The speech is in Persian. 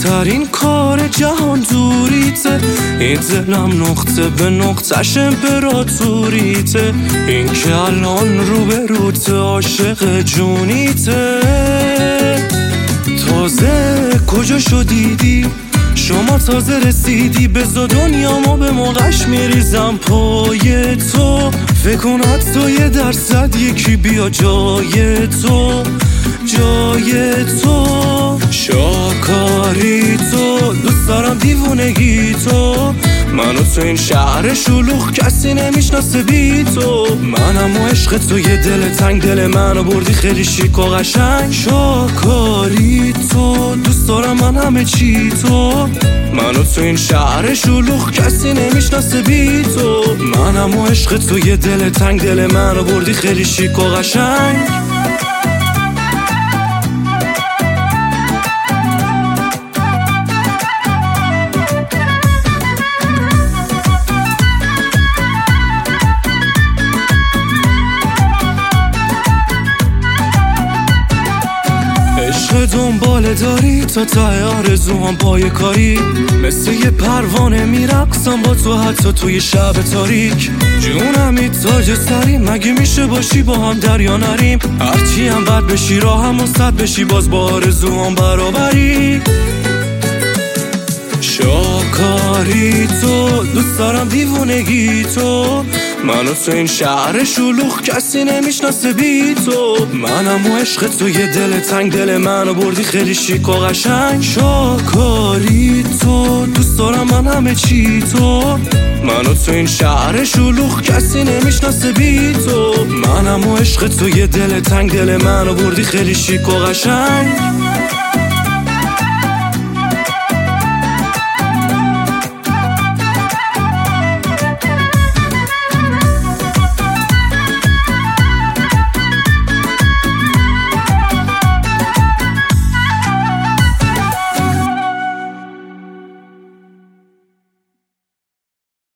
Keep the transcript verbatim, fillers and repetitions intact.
بهترین کار جهان دوریته، این دلم نقطه به نقطهش امپراتوریته، این که الان رو به روت عاشق جونیته. تازه کجا شدیدی؟ شما تازه رسیدی، بزا دنیامو به موقعش میریزم پای تو. فکر کن حتی یه درصد یکی بیا جای تو، جای تو. شاکاری تو، دوست دارم دیوونگی تو، منو تو این شهر شلوغ کسی نمیشناسه بی تو. منم و عشق تو، یه دل تنگ دل منو بردی خیلی شیک و قشنگ. شاکاری تو، دوست دارم من همه چی تو، منو تو این شهر شلوغ کسی نمیشناسه بی تو. منم و عشق تو، یه دل تنگ دل منو بردی خیلی شیک و قشنگ. عشق دنباله داری تا ته آرزوام پای کاری، مثل یه پروانه میرقصم با تو حتی توی شب تاریک. جونمی تاج سری، مگه میشه باشی با هم دریا نریم؟ هرچی هم بد بشی راهم و صد بشی باز با آرزوام برابری. شاکاری تو، دوست دارم دیوونگی تو، منو تو این شهر شلوغ کسی نمیشناسه بی تو. منم و عشق تو، یه دل تنگ دل منو بردی خیلی شیک و قشنگ. شاکاری تو، دوست دارم من همه چی تو، منو تو این شهر شلوغ کسی نمیشناسه بی تو. منم و عشق تو، یه دل تنگ دل منو بردی خیلی شیک و قشنگ.